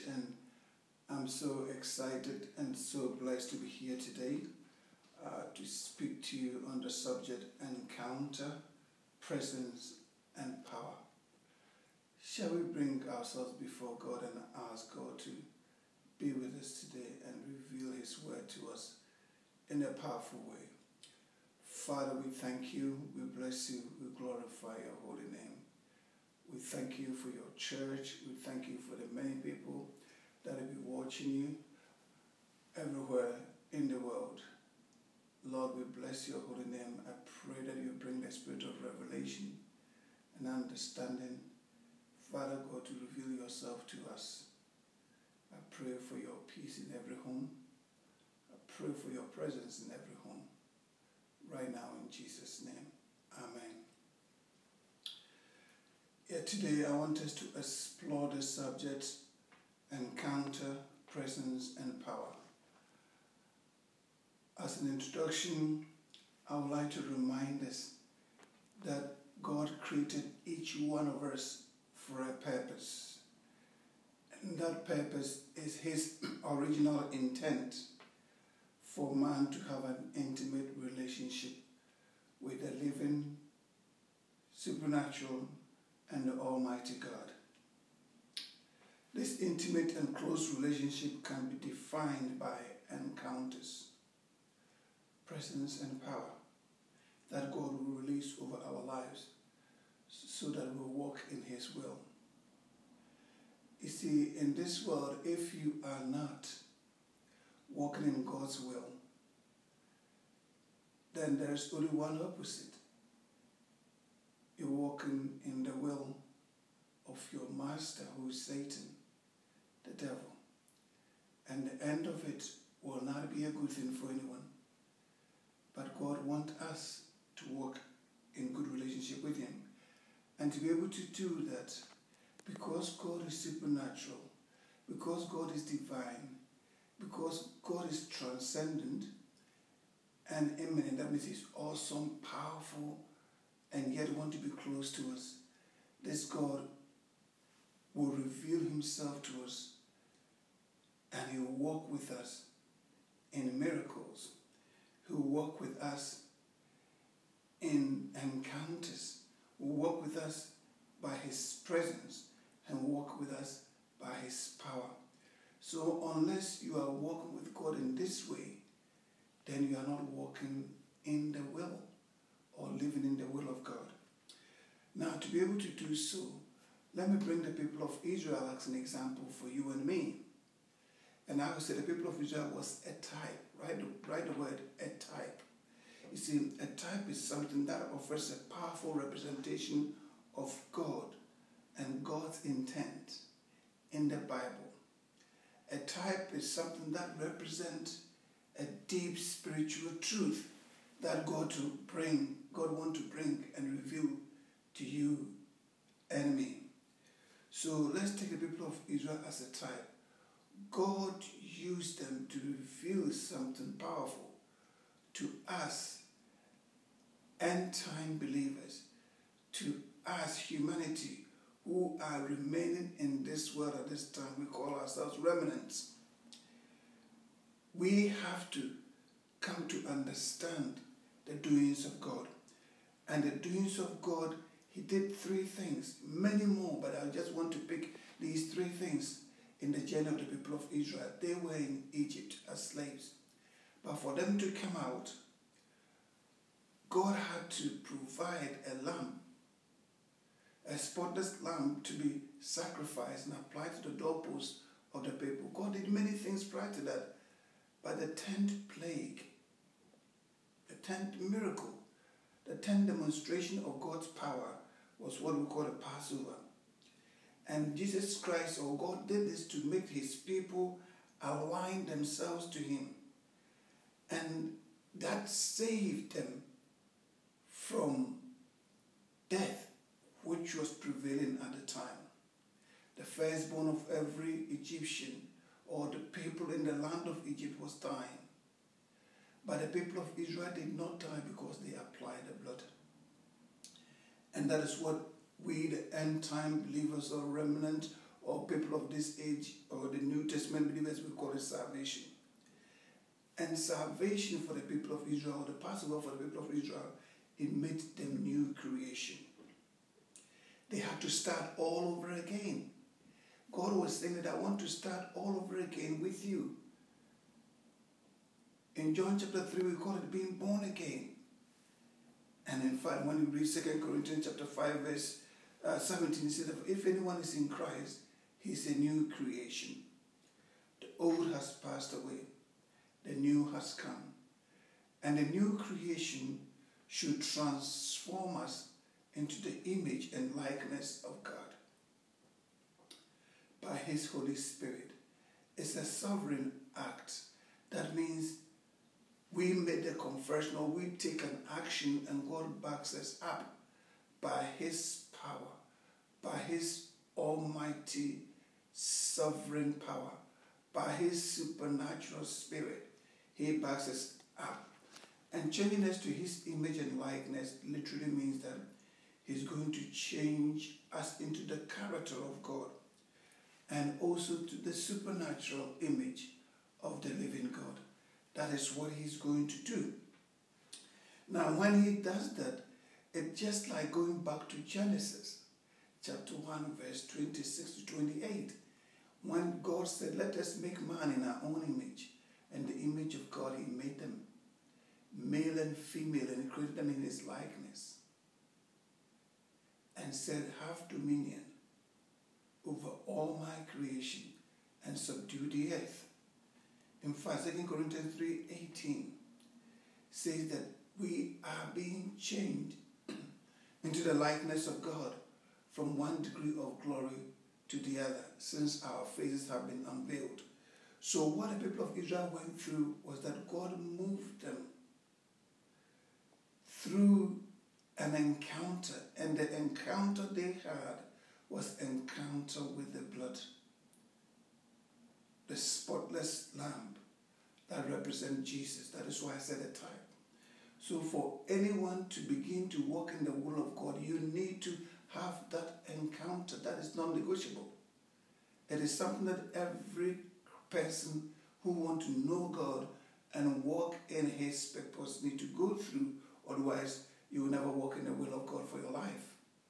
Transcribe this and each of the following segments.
And I'm so excited and so blessed to be here today to speak to you on the subject encounter, presence, and power. Shall we bring ourselves before God and ask God to be with us today and reveal His word to us in a powerful way? Father, we thank you, we bless you, we glorify your holy name. We thank you for your church. We thank you for the many people that will be watching you everywhere in the world. Lord, we bless your holy name. I pray that you bring the spirit of revelation and understanding. Father God, to reveal yourself to us. I pray for your peace in every home. I pray for your presence in every home. Right now in Jesus' name. Amen. Today I want us to explore the subject encounter, presence, and power. As an introduction, I would like to remind us that God created each one of us for a purpose. And that purpose is His original intent for man to have an intimate relationship with the living, supernatural, and the Almighty God. This intimate and close relationship can be defined by encounters, presence, and power that God will release over our lives so that we'll walk in His will. You see, in this world, if you are not walking in God's will, then there's only one opposite. You're walking in the will of your master, who is Satan, the devil. And the end of it will not be a good thing for anyone. But God wants us to walk in good relationship with Him. And to be able to do that, because God is supernatural, because God is divine, because God is transcendent and immanent, that means He's awesome, powerful, and yet want to be close to us. This God will reveal Himself to us, and He will walk with us in miracles. He will walk with us in encounters. He will walk with us by His presence, and walk with us by His power. So unless you are walking with God in this way, then you are not walking in the will or living in the will of God. Now, to be able to do so, let me bring the people of Israel as an example for you and me. And I would say the people of Israel was a type. Write the word, a type. You see, a type is something that offers a powerful representation of God and God's intent in the Bible. A type is something that represents a deep spiritual truth that God wants to bring and reveal to you and me. So let's take the people of Israel as a type. God used them to reveal something powerful to us, end-time believers, to us, humanity, who are remaining in this world at this time. We call ourselves remnants. We have to come to understand the doings of God. And the doings of God, He did three things, many more, but I just want to pick these three things in the journey of the people of Israel. They were in Egypt as slaves. But for them to come out, God had to provide a lamb, a spotless lamb, to be sacrificed and applied to the doorposts of the people. God did many things prior to that. But the 10th plague, the 10th miracle, the 10th demonstration of God's power was what we call the Passover. And Jesus Christ, or God, did this to make His people align themselves to Him. And that saved them from death, which was prevailing at the time. The firstborn of every Egyptian or the people in the land of Egypt was dying. But the people of Israel did not die because they applied the blood. And that is what we, the end-time believers or remnant or people of this age, or the New Testament believers, we call it salvation. And salvation for the people of Israel, the Passover for the people of Israel, it made them new creation. They had to start all over again. God was saying that I want to start all over again with you. In John chapter 3, we call it being born again. And in fact, when you read 2 Corinthians chapter 5, verse 17, it says that if anyone is in Christ, he's a new creation. The old has passed away. The new has come. And the new creation should transform us into the image and likeness of God by His Holy Spirit. It's a sovereign act. That means we made a confession, or we take an action, and God backs us up by His power, by His almighty sovereign power, by His supernatural spirit. He backs us up. And changing us to His image and likeness literally means that He's going to change us into the character of God, and also to the supernatural image of the living God. That is what He's going to do. Now, when He does that, it's just like going back to Genesis chapter 1, verse 26 to 28, when God said, let us make man in our own image, and the image of God He made them, male and female, and He created them in His likeness, and said, have dominion over all my creation and subdue the earth. In fact, 2 Corinthians 3:18 says that we are being changed into the likeness of God from one degree of glory to the other, since our faces have been unveiled. So what the people of Israel went through was that God moved them through an encounter, and the encounter they had was encounter with the blood, the spotless lamb that represents Jesus. That is why I said a type. So for anyone to begin to walk in the will of God, you need to have that encounter. That is non-negotiable. It is something that every person who wants to know God and walk in His purpose need to go through. Otherwise, you will never walk in the will of God for your life.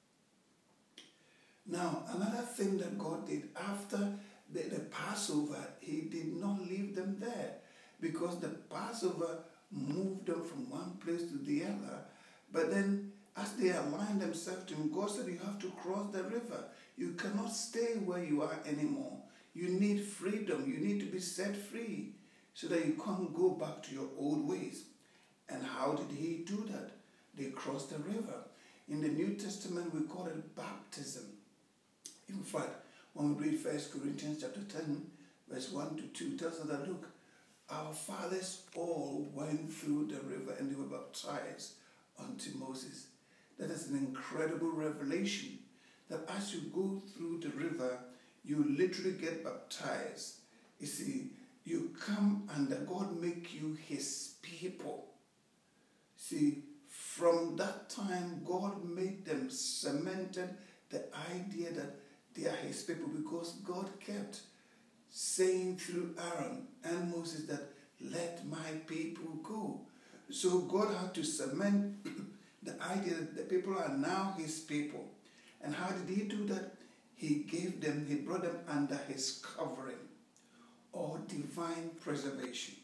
Now, another thing that God did after the Passover, He did not leave them there, because the Passover moved them from one place to the other. But then, as they aligned themselves to Him, God said, you have to cross the river. You cannot stay where you are anymore. You need freedom. You need to be set free so that you can't go back to your old ways. And how did He do that? They crossed the river. In the New Testament, we call it baptism. In fact, when we read 1 Corinthians chapter 10, verse 1 to 2, tells us that, look, our fathers all went through the river and they were baptized unto Moses. That is an incredible revelation, that as you go through the river, you literally get baptized. You see, you come and God make you His people. See, from that time, God made them, cemented the idea that they are His people, because God kept saying through Aaron and Moses that, let my people go. So God had to cement the idea that the people are now His people. And how did He do that? He brought them under His covering, or divine preservation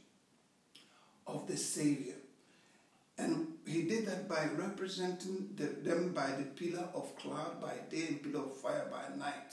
of the Savior. And He did that by representing them by the pillar of cloud by day and pillar of fire by night.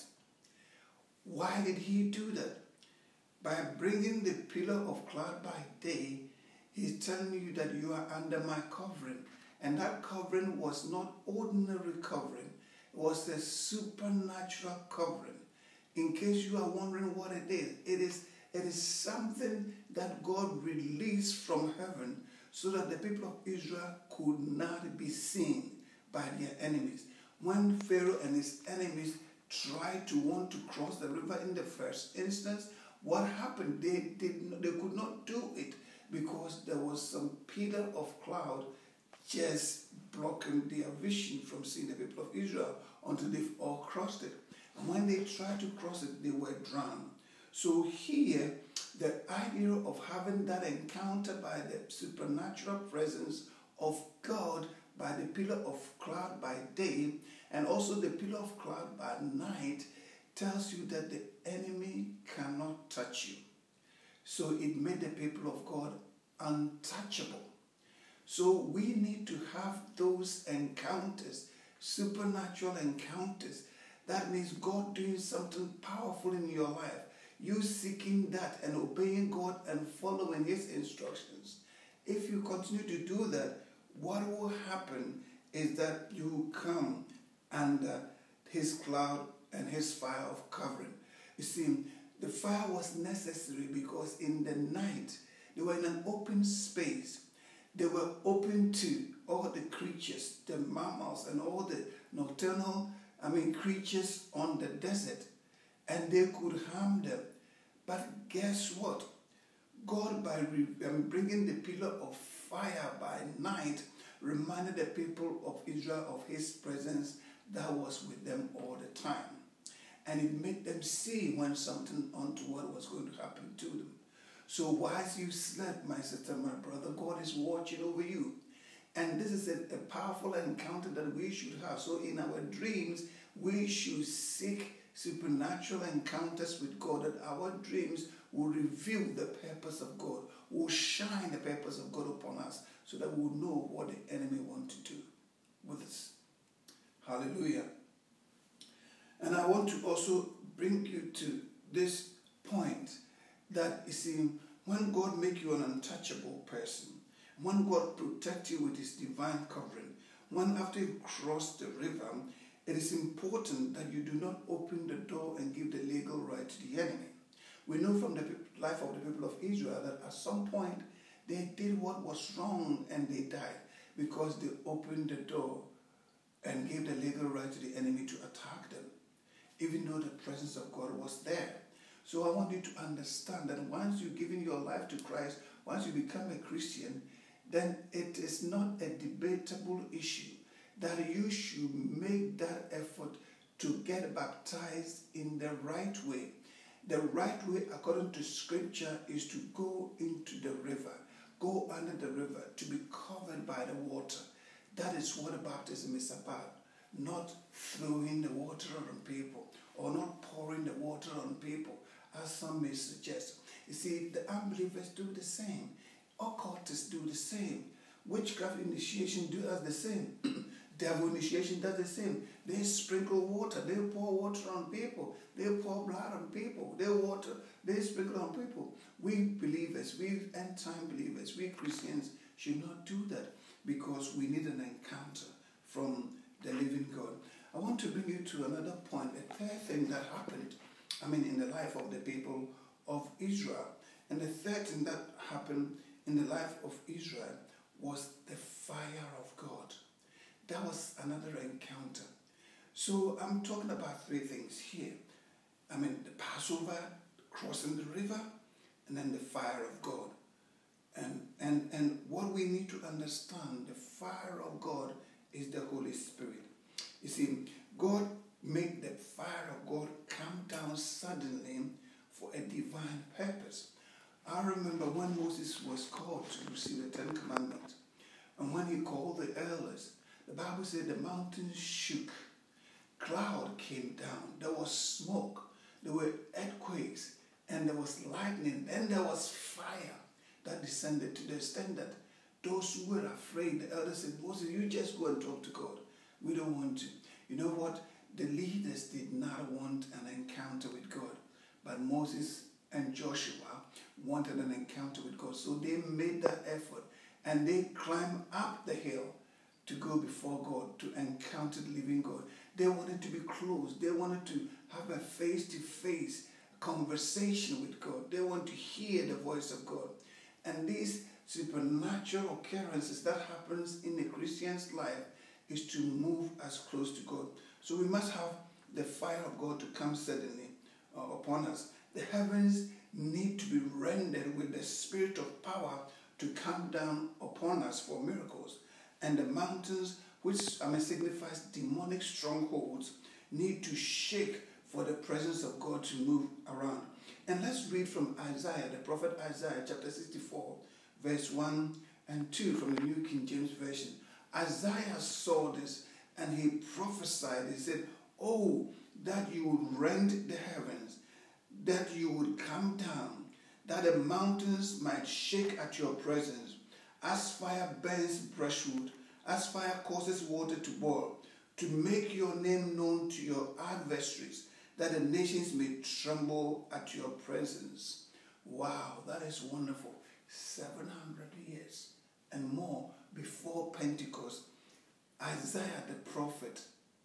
Why did He do that? By bringing the pillar of cloud by day, He's telling you that you are under my covering. And that covering was not ordinary covering. It was a supernatural covering. In case you are wondering what it is something that God released from heaven, so that the people of Israel could not be seen by their enemies. When Pharaoh and his enemies tried to want to cross the river in the first instance, what happened? They could not do it, because there was some pillar of cloud just blocking their vision from seeing the people of Israel until they've all crossed it. And when they tried to cross it, they were drowned. So here, the idea of having that encounter by the supernatural presence of God, by the pillar of cloud by day, and also the pillar of cloud by night, tells you that the enemy cannot touch you. So it made the people of God untouchable. So we need to have those encounters, supernatural encounters. That means God doing something powerful in your life. You seeking that and obeying God and following His instructions. If you continue to do that, what will happen is that you come under His cloud and His fire of covering. You see, the fire was necessary because in the night, they were in an open space. They were open to all the creatures, the mammals and all the nocturnal, creatures on the desert. And they could harm them. But guess what? God, by bringing the pillar of fire by night, reminded the people of Israel of His presence that was with them all the time. And it made them see when something untoward was going to happen to them. So whilst you slept, my sister, my brother, God is watching over you. And this is a powerful encounter that we should have. So in our dreams, we should seek supernatural encounters with God, that our dreams will reveal the purpose of God, will shine the purpose of God upon us, so that we will know what the enemy wants to do with us. Hallelujah. And I want to also bring you to this point that, you see, when God makes you an untouchable person, when God protects you with His divine covering, when after you cross the river, it is important that you do not open the door and give the legal right to the enemy. We know from the life of the people of Israel that at some point they did what was wrong and they died because they opened the door and gave the legal right to the enemy to attack them, even though the presence of God was there. So I want you to understand that once you've given your life to Christ, once you become a Christian, then it is not a debatable issue that you should make that effort to get baptized in the right way. The right way, according to Scripture, is to go into the river, go under the river, to be covered by the water. That is what baptism is about. Not throwing the water on people or not pouring the water on people, as some may suggest. You see, the unbelievers do the same. Occultists do the same. Witchcraft initiation do as the same. Devil initiation does the same. They sprinkle water. They pour water on people. They pour blood on people. They sprinkle on people. We believers, we end-time believers, we Christians should not do that because we need an encounter from the living God. I want to bring you to another point, a third thing that happened, in the life of the people of Israel. And the third thing that happened in the life of Israel was the fire of God. That was another encounter. So I'm talking about three things here. The Passover, crossing the river, and then the fire of God. And what we need to understand, the fire of God is the Holy Spirit. You see, God made the fire of God come down suddenly for a divine purpose. I remember when Moses was called to receive the Ten Commandments, and when he called the elders, the Bible said the mountains shook, cloud came down, there was smoke, there were earthquakes, and there was lightning, and there was fire that descended to the extent that those who were afraid, the elders said, Moses, you just go and talk to God. We don't want to. You know what? The leaders did not want an encounter with God, but Moses and Joshua wanted an encounter with God. So they made that effort, and they climbed up the hill to go before God, to encounter the living God. They wanted to be close. They wanted to have a face-to-face conversation with God. They want to hear the voice of God. And these supernatural occurrences that happens in a Christian's life is to move as close to God. So we must have the fire of God to come suddenly upon us. The heavens need to be rendered with the spirit of power to come down upon us for miracles. And the mountains, which signifies demonic strongholds, need to shake for the presence of God to move around. And let's read from Isaiah, the prophet Isaiah, chapter 64, verse 1 and 2 from the New King James Version. Isaiah saw this and he prophesied. He said, "Oh, that you would rend the heavens, that you would come down, that the mountains might shake at your presence. As fire burns brushwood, as fire causes water to boil, to make your name known to your adversaries, that the nations may tremble at your presence." Wow, that is wonderful. 700 years and more before Pentecost, Isaiah the prophet,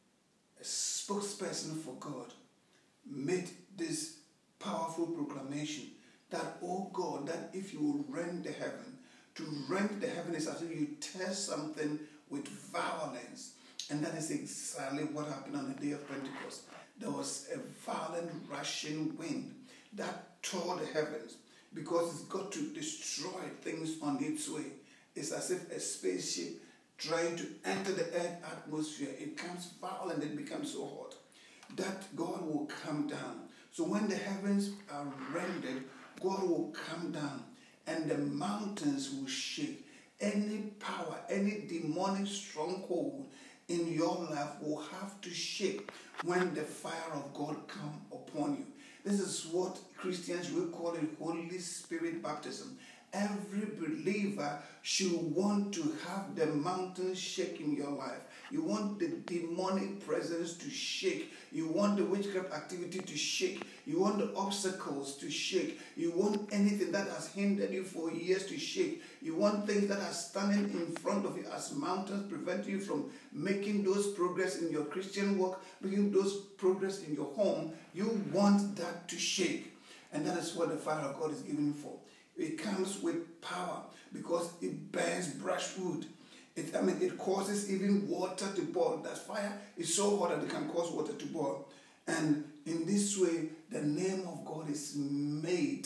a spokesperson for God, made this powerful proclamation that, oh God, that if you will rend the heaven, to rend the heaven is as if you tear something with violence. And that is exactly what happened on the day of Pentecost. There was a violent rushing wind that tore the heavens because it's got to destroy things on its way. It's as if a spaceship trying to enter the earth atmosphere. It becomes violent, it becomes so hot that God will come down. So when the heavens are rendered, God will come down and the mountains will shake. Any power, any demonic stronghold in your life will have to shake when the fire of God comes upon you. This is what Christians will call it Holy Spirit baptism. Every believer should want to have the mountains shake in your life. You want the demonic presence to shake. You want the witchcraft activity to shake. You want the obstacles to shake. You want anything that has hindered you for years to shake. You want things that are standing in front of you as mountains, preventing you from making those progress in your Christian walk, making those progress in your home. You want that to shake. And that is what the fire of God is giving you for. It comes with power because it burns brushwood. It causes even water to boil. That fire is so hot that it can cause water to boil. And in this way, the name of God is made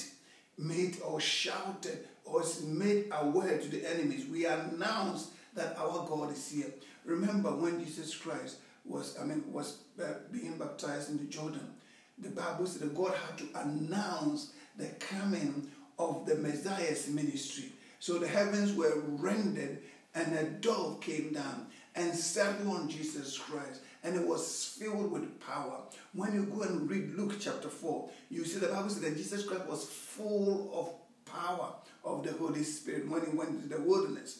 or shouted or is made aware to the enemies. We announce that our God is here. Remember when Jesus Christ was being baptized in the Jordan, the Bible said that God had to announce the coming of the Messiah's ministry. So the heavens were rendered and a dove came down and settled on Jesus Christ, and it was filled with power. When you go and read Luke chapter 4, you see the Bible says that Jesus Christ was full of power of the Holy Spirit when he went into the wilderness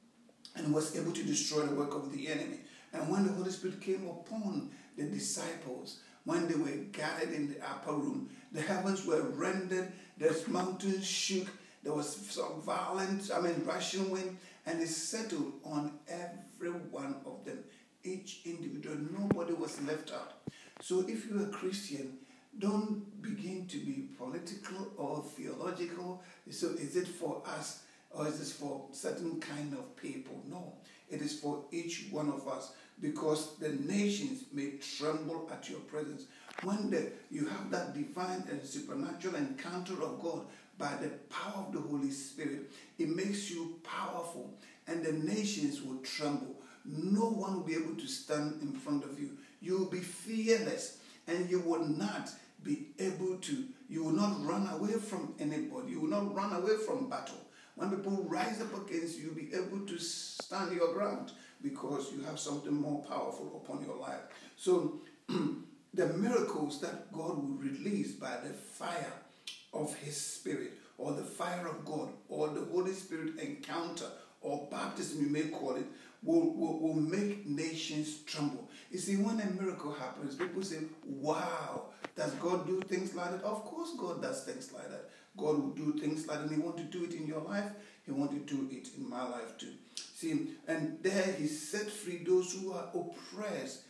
and was able to destroy the work of the enemy. And when the Holy Spirit came upon the disciples, when they were gathered in the upper room, the heavens were rendered, the mountains shook, there was some violent, rushing wind, and it settled on every one of them, each individual. Nobody was left out. So if you're a Christian, don't begin to be political or theological. So is it for us or is this for certain kind of people? No, it is for each one of us, because the nations may tremble at your presence. When you have that divine and supernatural encounter of God by the power of the Holy Spirit, it makes you powerful and the nations will tremble. No one will be able to stand in front of you. You will be fearless and you will not be able to, you will not run away from anybody. You will not run away from battle. When people rise up against you, you'll be able to stand your ground because you have something more powerful upon your life. So the miracles that God will release by the fire of his Spirit, or the fire of God, or the Holy Spirit encounter, or baptism you may call it, will make nations tremble. You see, when a miracle happens, people say, wow, does God do things like that? Of course God does things like that. God will do things like that, and he wants to do it in your life. He wants to do it in my life too. See, and there he set free those who are oppressed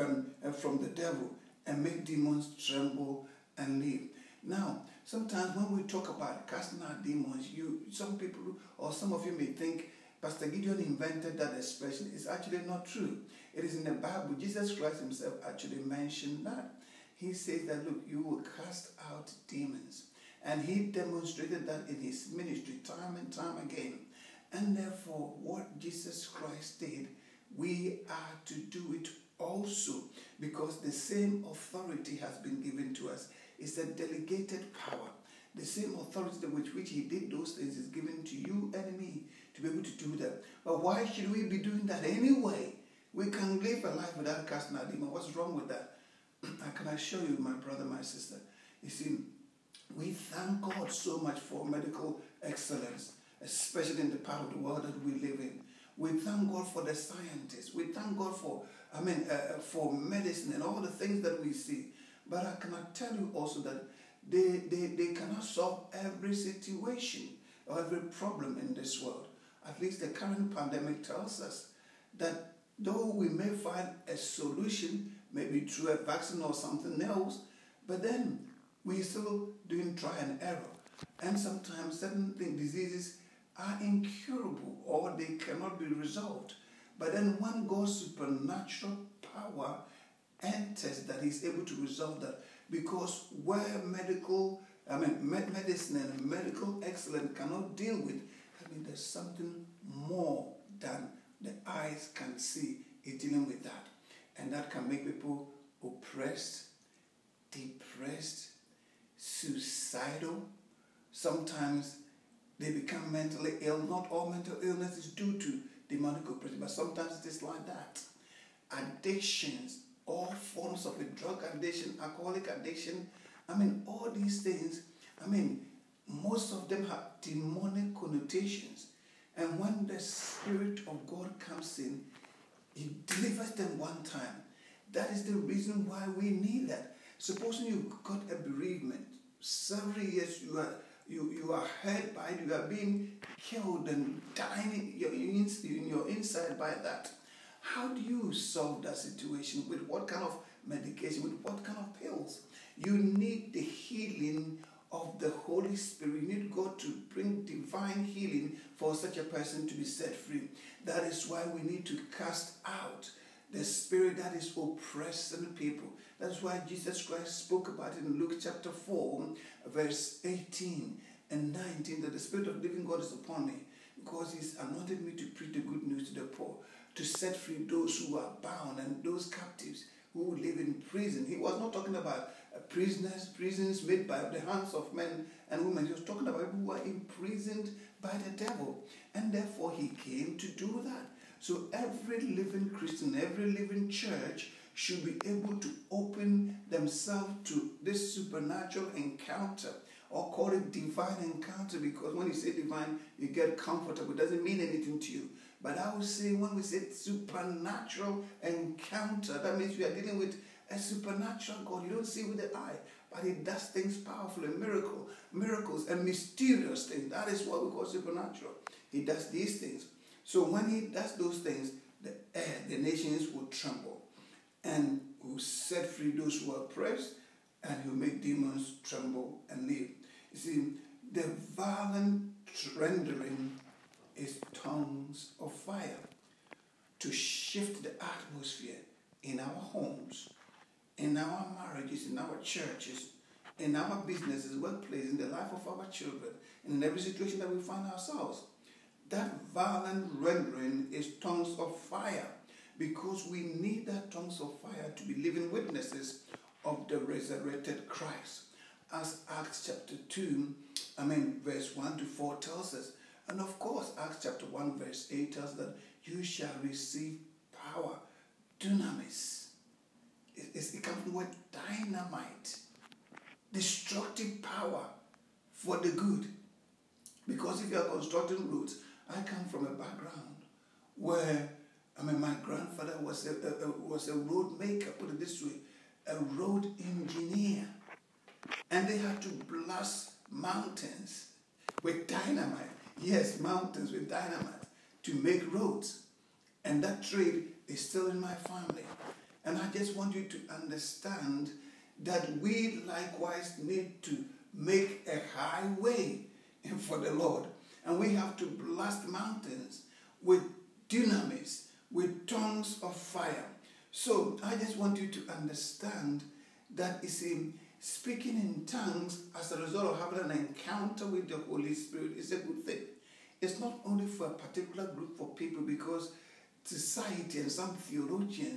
from the devil, and make demons tremble and leave. Now, sometimes when we talk about casting out demons, some people or some of you may think Pastor Gideon invented that expression. It's actually not true. It is in the Bible. Jesus Christ himself actually mentioned that. He says that, look, you will cast out demons. And he demonstrated that in his ministry time and time again. And therefore, what Jesus Christ did, we are to do it also, because the same authority has been given to us. It's a delegated power. The same authority with which he did those things is given to you and me to be able to do that. But why should we be doing that anyway? We can live a life without casting out demons. What's wrong with that? I can assure you, my brother, my sister. You see, we thank God so much for medical excellence, especially in the part of the world that we live in. We thank God for the scientists. We thank God for, for medicine and all the things that we see. But I cannot tell you also that they cannot solve every situation or every problem in this world. At least the current pandemic tells us that though we may find a solution, maybe through a vaccine or something else, but then we're still doing try and error. And sometimes certain diseases are incurable or they cannot be resolved. But then when God's supernatural power enters, that he's able to resolve that, because where medicine and medical excellence cannot deal with, there's something more than the eyes can see is dealing with that. And that can make people oppressed, depressed, suicidal. Sometimes they become mentally ill. Not all mental illness is due to demonic oppression, but sometimes it is like that. Addictions, all forms of drug addiction, alcoholic addiction, all these things, most of them have demonic connotations. And when the Spirit of God comes in, he delivers them one time. That is the reason why we need that. Supposing you've got a bereavement, several years you are hurt by it, you are being killed and dying in your inside by that. How do you solve that situation? With what kind of medication? With what kind of pills? You need the healing of the Holy Spirit. You need God to bring divine healing for such a person to be set free. That is why we need to cast out the spirit that is oppressing people. That's why Jesus Christ spoke about it in Luke chapter 4, verse 18 and 19, that the Spirit of the living God is upon me, because he's anointed me to preach the good news to the poor, to set free those who are bound and those captives who live in prison. He was not talking about prisons made by the hands of men and women. He was talking about people who are imprisoned by the devil. And therefore he came to do that. So every living Christian, every living church should be able to open themselves to this supernatural encounter, or call it divine encounter, because when you say divine, you get comfortable. It doesn't mean anything to you. But I would say when we say supernatural encounter, that means we are dealing with a supernatural God. You don't see with the eye, but he does things powerful and miracles and mysterious things. That is what we call supernatural. He does these things. So when he does those things, the nations will tremble, and will set free those who are oppressed, and he'll make demons tremble and leave. You see, the violent rendering is tongues of fire to shift the atmosphere in our homes, in our marriages, in our churches, in our businesses, workplace, in the life of our children, and in every situation that we find ourselves. That violent rendering is tongues of fire, because we need that tongues of fire to be living witnesses of the resurrected Christ. As Acts chapter 2, verse 1 to 4 tells us. And of course, Acts chapter 1, verse 8 tells us that you shall receive power, dunamis. It comes from the word dynamite, destructive power for the good. Because if you are constructing roads, I come from a background where, my grandfather was a road maker, put it this way, a road engineer. And they had to blast mountains with dynamite. Yes, mountains with dynamite to make roads. And that trade is still in my family. And I just want you to understand that we likewise need to make a highway for the Lord. And we have to blast mountains with dunamis, with tongues of fire. So I just want you to understand that speaking in tongues as a result of having an encounter with the Holy Spirit is a good thing. It's not only for a particular group of people, because society and some theologians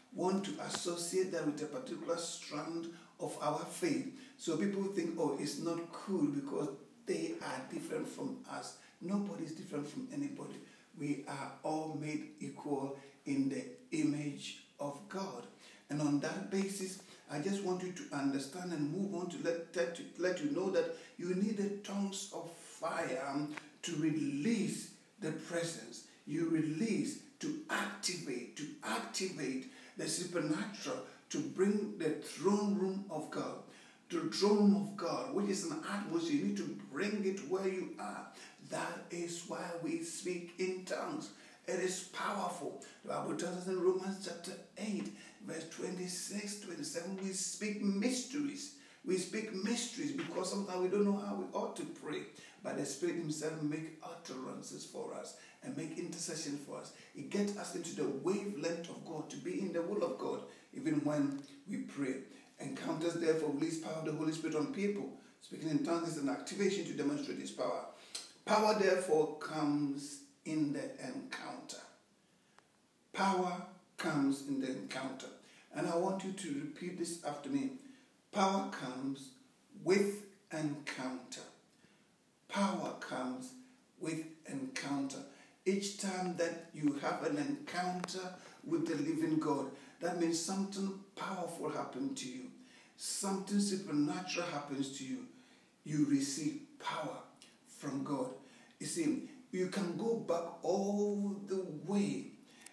want to associate that with a particular strand of our faith. So people think, oh, it's not cool because they are different from us. Nobody is different from anybody. We are all made equal in the image of God. And on that basis, I just want you to understand and move on to let you know that you need the tongues of fire to release the presence. You release to activate the supernatural, to bring the throne room of God. The throne room of God, which is an atmosphere, you need to bring it where you are. That is why we speak in tongues. It is powerful. The Bible tells us in Romans chapter 8, verse 26, 27, we speak mysteries. We speak mysteries because sometimes we don't know how we ought to pray. But the Spirit Himself make utterances for us and make intercession for us. It gets us into the wavelength of God, to be in the will of God, even when we pray. Encounters therefore release power of the Holy Spirit on people. Speaking in tongues is an activation to demonstrate His power. Power therefore comes in the encounter. Power comes in the encounter. And I want you to repeat this after me. Power comes with encounter. Power comes with encounter. Each time that you have an encounter with the living God, that means something powerful happened to you. Something supernatural happens to you. You receive power from God. You see, you can go back all the way,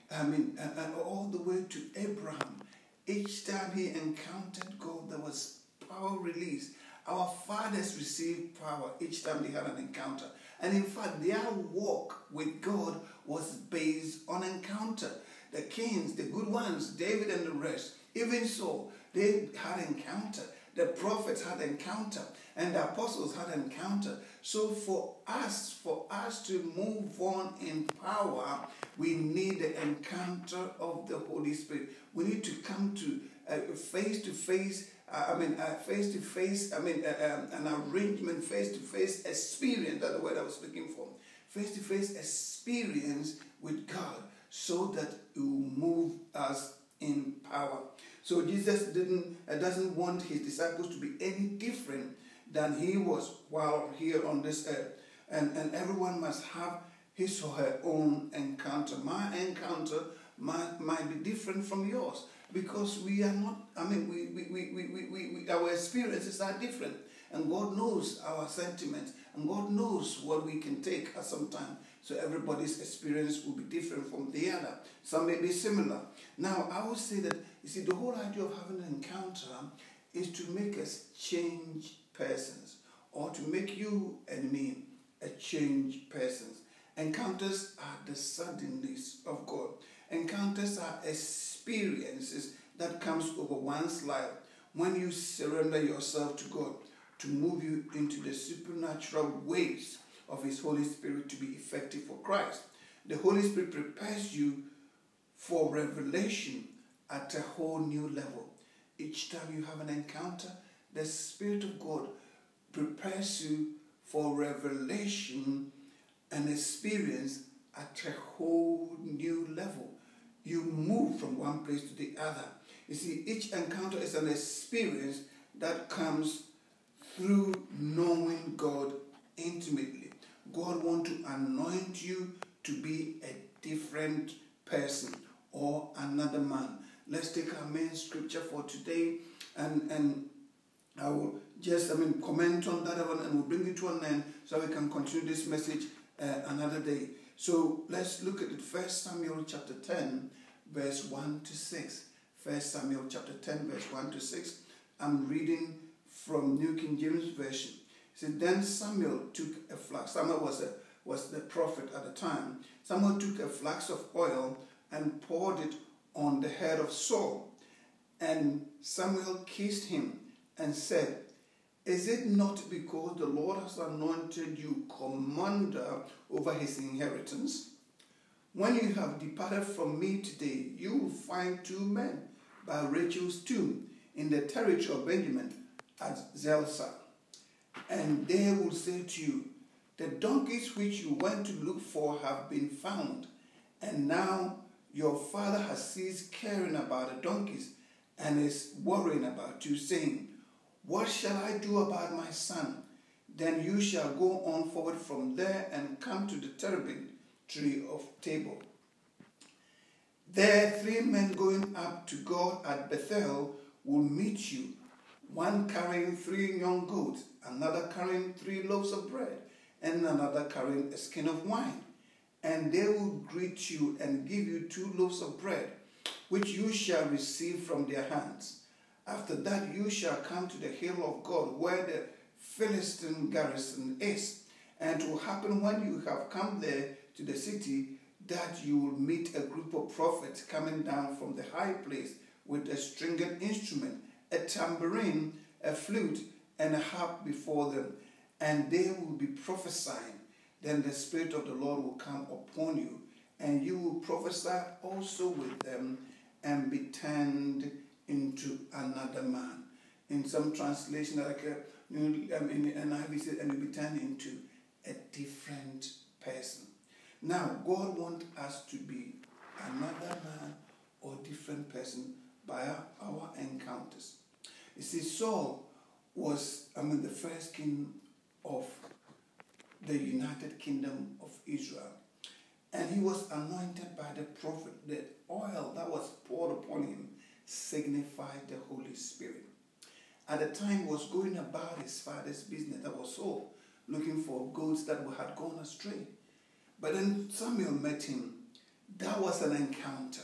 all the way to Abraham. Each time he encountered God, there was power released. Our fathers received power each time they had an encounter. And in fact, their walk with God was based on encounter. The kings, the good ones, David and the rest, even so, they had encounter. The prophets had encounter. And the apostles had encounter. So for us to move on in power, we need the encounter of the Holy Spirit. We need to come to face-to-face, an arrangement, face-to-face experience. That's the word I was looking for. Face-to-face experience with God, so that it will move us in power. So Jesus doesn't want his disciples to be any different than he was while here on this earth. And everyone must have his or her own encounter. My encounter might be different from yours, because we are not, our experiences are different. And God knows our sentiments, and God knows what we can take at some time. So everybody's experience will be different from the other. Some may be similar. Now, I would say that, you see, the whole idea of having an encounter is to make us change persons, or to make you and me a changed persons. Encounters are the suddenness of God. Encounters are experiences that comes over one's life when you surrender yourself to God to move you into the supernatural ways of His Holy Spirit to be effective for Christ. The Holy Spirit prepares you for revelation at a whole new level. Each time you have an encounter, the Spirit of God prepares you for revelation and experience at a whole new level. You move from one place to the other. You see, each encounter is an experience that comes through knowing God intimately. God wants to anoint you to be a different person or another man. Let's take our main scripture for today, and I will just comment on that one, and we'll bring it to an end so we can continue this message another day. So let's look at it. 1 Samuel chapter 10, verse 1 to 6. 1 Samuel chapter 10, verse 1 to 6. I'm reading from New King James Version. It said, then Samuel took a flask. Samuel was the prophet at the time. Samuel took a flask of oil and poured it on the head of Saul. And Samuel kissed him and said, is it not because the Lord has anointed you commander over his inheritance? When you have departed from me today, you will find 2 men by Rachel's tomb in the territory of Benjamin at Zelzah. And they will say to you, the donkeys which you went to look for have been found, and now your father has ceased caring about the donkeys and is worrying about you, saying, what shall I do about my son? Then you shall go on forward from there and come to the terebinth tree of Tabor. There 3 men going up to God at Bethel will meet you, one carrying 3 young goats, another carrying 3 loaves of bread, and another carrying a skin of wine. And they will greet you and give you 2 loaves of bread, which you shall receive from their hands. After that you shall come to the hill of God, where the Philistine garrison is. And it will happen when you have come there to the city, that you will meet a group of prophets coming down from the high place with a stringed instrument, a tambourine, a flute, and a harp before them, and they will be prophesying. Then the Spirit of the Lord will come upon you, and you will prophesy also with them, and be turned into another man. In some translation, and I said, and you'll be turned into a different person. Now, God wants us to be another man or different person by our encounters. You see, Saul was, the first king of the United Kingdom of Israel. And he was anointed by the prophet. The oil that was poured upon him signified the Holy Spirit. At the time, he was going about his father's business. That was Saul, looking for goats that had gone astray. But then Samuel met him. That was an encounter.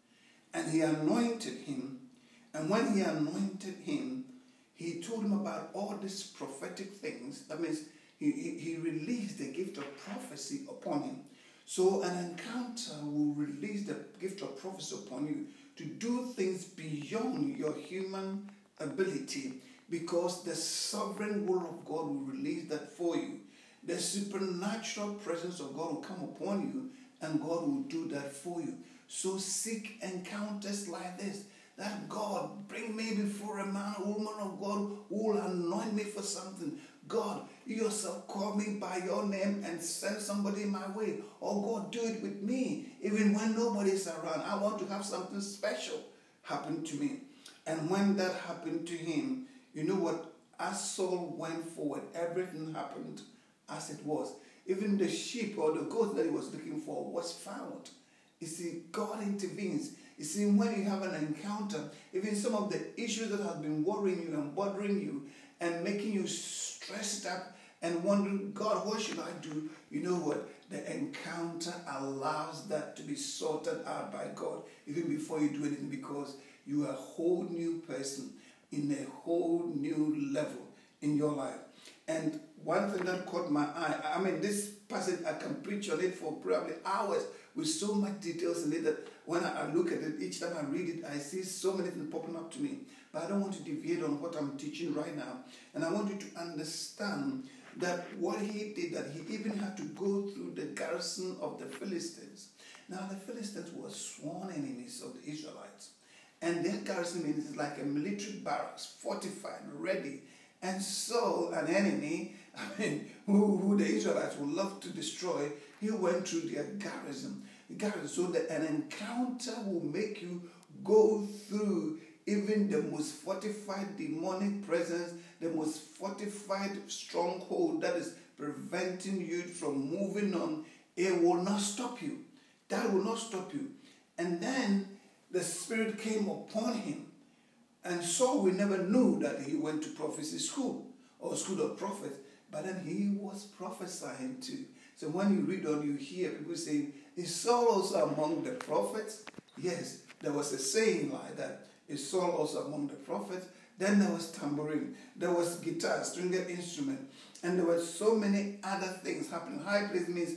And he anointed him. And when he anointed him, he told him about all these prophetic things. That means he released the gift of prophecy upon him. So an encounter will release the gift of prophecy upon you to do things beyond your human ability, because the sovereign will of God will release that for you. The supernatural presence of God will come upon you, and God will do that for you. So seek encounters like this. That God, bring me before a man or woman of God who will anoint me for something. God, you yourself call me by your name and send somebody my way. Or God, do it with me. Even when nobody's around, I want to have something special happen to me. And when that happened to him, you know what? As Saul went forward, everything happened as it was. Even the sheep or the goat that he was looking for was found. You see, God intervenes. You see, when you have an encounter, even some of the issues that have been worrying you and bothering you and making you stressed up and wondering, God, what should I do? You know what? The encounter allows that to be sorted out by God even before you do anything, because you are a whole new person in a whole new level in your life. And one thing that caught my eye, this passage, I can preach on it for probably hours with so much details in it that when I look at it, each time I read it, I see so many things popping up to me. But I don't want to deviate on what I'm teaching right now. And I want you to understand that what he did, that he even had to go through the garrison of the Philistines. Now, the Philistines were sworn enemies of the Israelites. And their garrison is like a military barracks, fortified, ready. And so an enemy, who the Israelites would love to destroy, he went through their garrison. So that an encounter will make you go through even the most fortified demonic presence, the most fortified stronghold that is preventing you from moving on. It will not stop you. That will not stop you. And then the Spirit came upon him. And so we never knew that he went to prophecy school or school of prophets, but then he was prophesying too. So when you read on, you hear people saying, is Saul also among the prophets? Yes, there was a saying like that. Is Saul also among the prophets? Then there was tambourine, there was guitar, stringed instrument, and there were so many other things happening. High place means,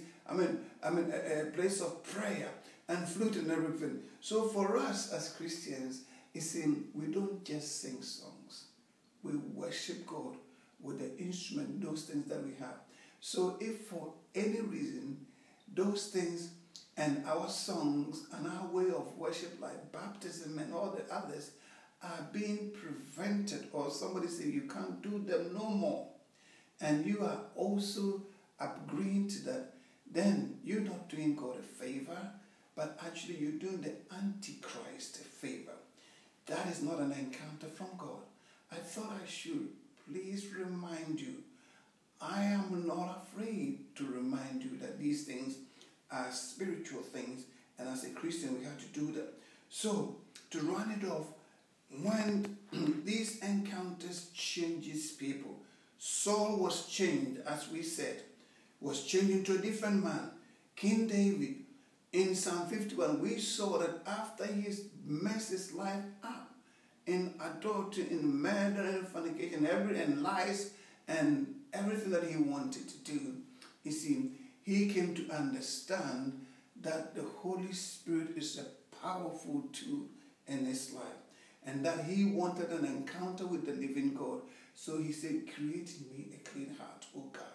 a place of prayer and flute and everything. So for us as Christians, you see, we don't just sing songs. We worship God with the instrument, those things that we have. So if for any reason, those things and our songs and our way of worship, like baptism and all the others, are being prevented, or somebody say you can't do them no more, and you are also agreeing to that, then you're not doing God a favor, but actually you're doing the Antichrist a favor. That is not an encounter from God. I thought I should please remind you. I am not afraid to remind you that these things are spiritual things, and as a Christian we have to do them. So, to run it off, when these encounters changes people, Saul was changed, as we said, was changed into a different man. King David, in Psalm 51, we saw that after he messed his life up in adultery, in murder, and fornication, and lies, and everything that he wanted to do, you see, he came to understand that the Holy Spirit is a powerful tool in his life, and that he wanted an encounter with the living God. So he said, create in me a clean heart, O God,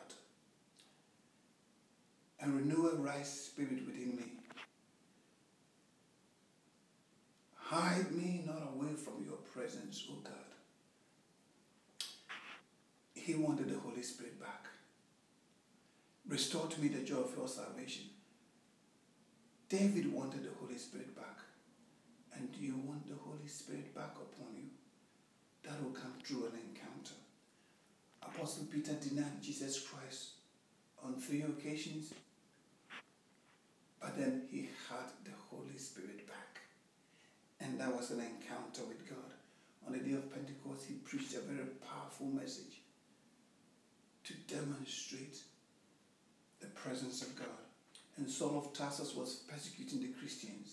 and renew a right spirit within me. Hide me not away from your presence, O God. He wanted the Holy Spirit back. Restore to me the joy of your salvation. David wanted the Holy Spirit back. And do you want the Holy Spirit back upon you? That will come through an encounter. Apostle Peter denied Jesus Christ on 3 occasions, but then he had the Holy Spirit back. And that was an encounter with God. On the day of Pentecost, he preached a very powerful message to demonstrate the presence of God. And Saul of Tarsus was persecuting the Christians.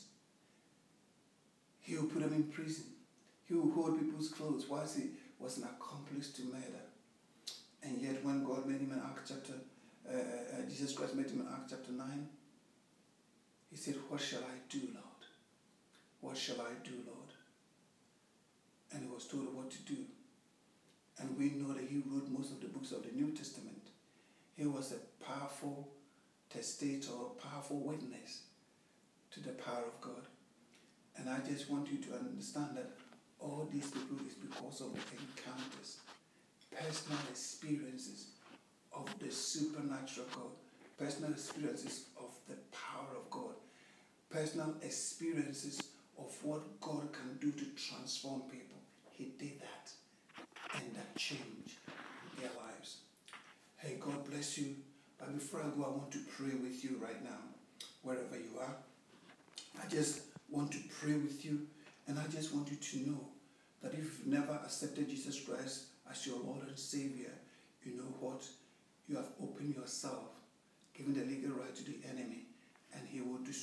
He would put them in prison. He would hold people's clothes whilst he was an accomplice to murder. And yet when God made him in Acts chapter, Jesus Christ made him in Acts chapter 9, he said, what shall I do, Lord? What shall I do, Lord? And he was told what to do. And we know that he wrote most of the books of the New Testament. He was a powerful testator, a powerful witness to the power of God. And I just want you to understand that all these people is because of the encounters, personal experiences of the supernatural God, personal experiences of the power of God, personal experiences of what God can do to transform people. He did that, and that changed their lives. Hey, God bless you. But before I go, I want to pray with you right now, wherever you are. I just want to pray with you, and I just want you to know that if you've never accepted Jesus Christ as your Lord and Savior, you know what? You have opened yourself, given the legal right to the enemy, and he will destroy